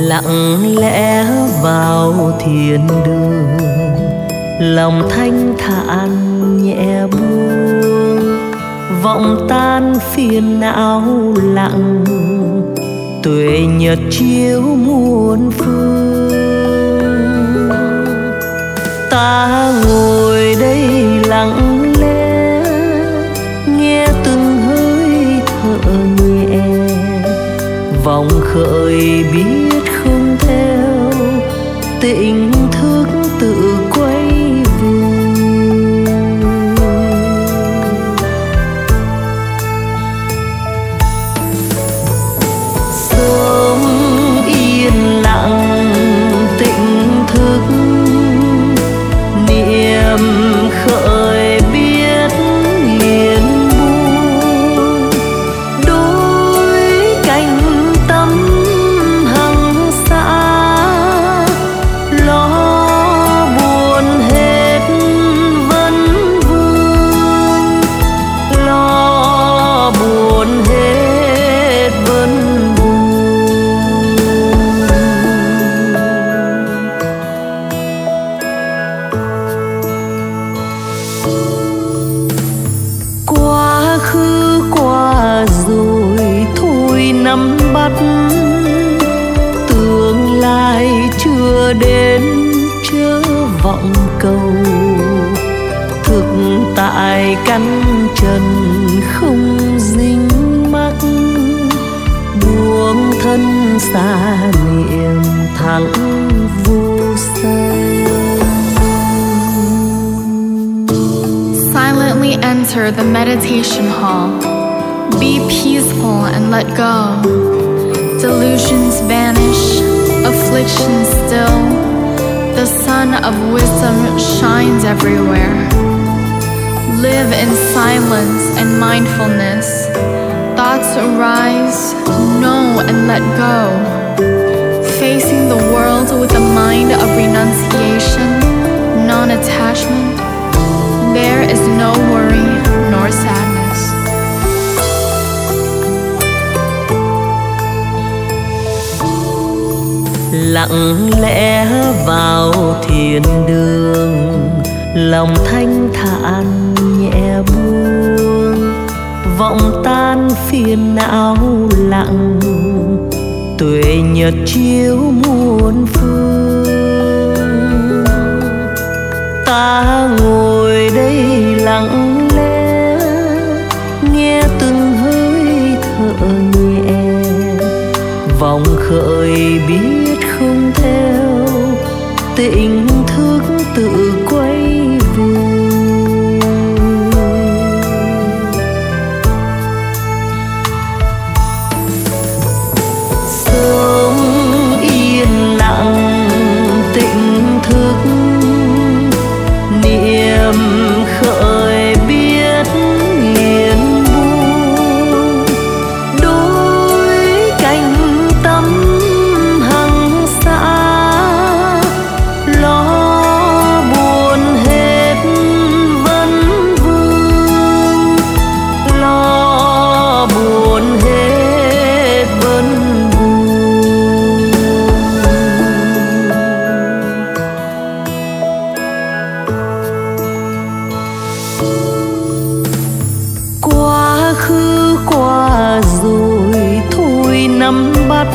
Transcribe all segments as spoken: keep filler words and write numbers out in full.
lặng lẽ vào thiên đường, lòng thanh thản nhẹ buông, vọng tan phiền não lặng, tuệ nhật chiếu muôn phương. Ta ngồi đây lặng lẽ nghe từng hơi thở nhẹ, vòng khởi biết không theo, tỉnh thức tự quay về. Sống yên lặng tỉnh thức, niệm khởi biết liền buông, đôi cánh tâm hằng xa, lo buồn hết vẫn vương, lo buồn hết vẫn vương. Quá khứ qua rồi thôi nắm bắt, tương lai chưa đến chớ vọng cầu, thực tại căn trần không dính mắc, buông thân xa niệm thẳng vô say. Silently enter the meditation hall. Be peaceful and let go. Delusions vanish, afflictions still. The sun of wisdom shines everywhere. Live in silence and mindfulness. Thoughts arise, know and let go. Facing the world with a mind of renunciation, non-attachment, there is no worry nor sadness. Lặng lẽ vào thiên đường, lòng thanh thản nhẹ buông, vọng tan phiền não lặng, tuệ nhật chiếu muôn phương. Ta ngồi đây lặng lẽ nghe từng hơi thở nhẹ, vòng khởi biết không theo, tỉnh thức tự quay về. Sống yên lặng tỉnh thức, niệm khởi biết liền buông, đôi cánh tâm hằng xa, lo buồn hết vẫn vương, lo buồn hết vẫn vương. Quá khứ qua rồi thôi nắm bắt,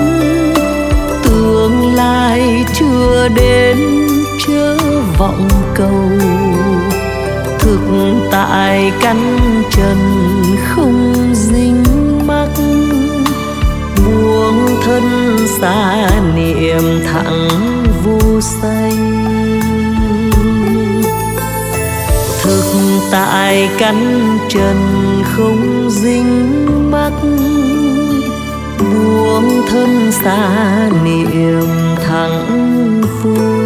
tương lai chưa đến chớ vọng cầu, thực tại căn trần không dính mắc, buông thân xa niệm thẳng vô sanh. Thực tại căn trần không dính mắc, buông thân xa niệm thẳng vô